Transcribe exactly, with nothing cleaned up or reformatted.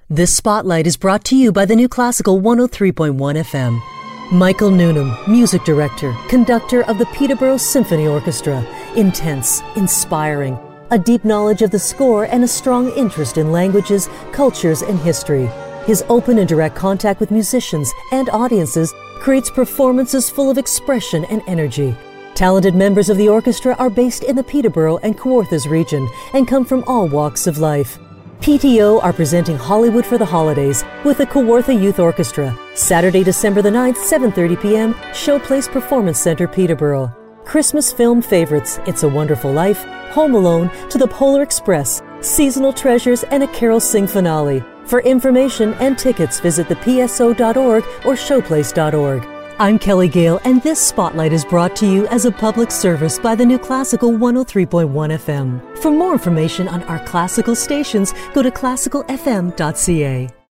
This spotlight is brought to you by the New Classical one oh three point one F M. Michael Newnham, music director, conductor of the Peterborough Symphony Orchestra. Intense, inspiring, a deep knowledge of the score and a strong interest in languages, cultures, and history. His open and direct contact with musicians and audiences creates performances full of expression and energy. Talented members of the orchestra are based in the Peterborough and Kawarthas region and come from all walks of life. P T O are presenting Hollywood for the Holidays with the Kawartha Youth Orchestra, Saturday, December the ninth, seven thirty p.m., Showplace Performance Center, Peterborough. Christmas film favorites, It's a Wonderful Life, Home Alone, to the Polar Express, Seasonal Treasures, and a Carol Sing finale. For information and tickets, visit the P S O dot org or showplace dot org. I'm Kelly Gale, and this spotlight is brought to you as a public service by the New Classical one oh three point one F M. For more information on our classical stations, go to classical f m dot c a.